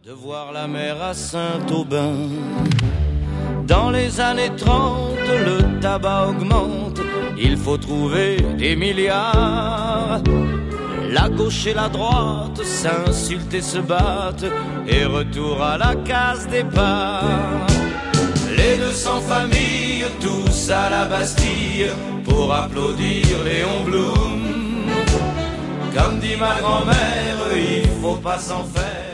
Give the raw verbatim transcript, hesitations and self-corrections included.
De voir la mer à Saint-Aubin. Dans les années trente, le tabac augmente, il faut trouver des milliards. La gauche et la droite s'insultent et se battent, et retour à la case départ. Les deux cents familles, tous à la Bastille, pour applaudir Léon Blum. Comme dit ma grand-mère, il faut pas s'en faire.